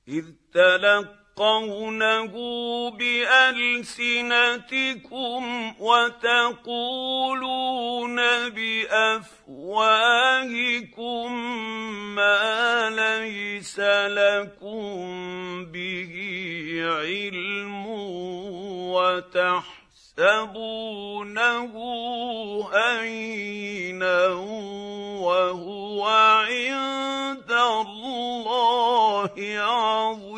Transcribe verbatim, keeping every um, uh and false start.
إذ تلقونه بألسنتكم وتقولون بأفواهكم ما ليس لكم به علم وتحسبونه هينا وهو عند الله عظيم.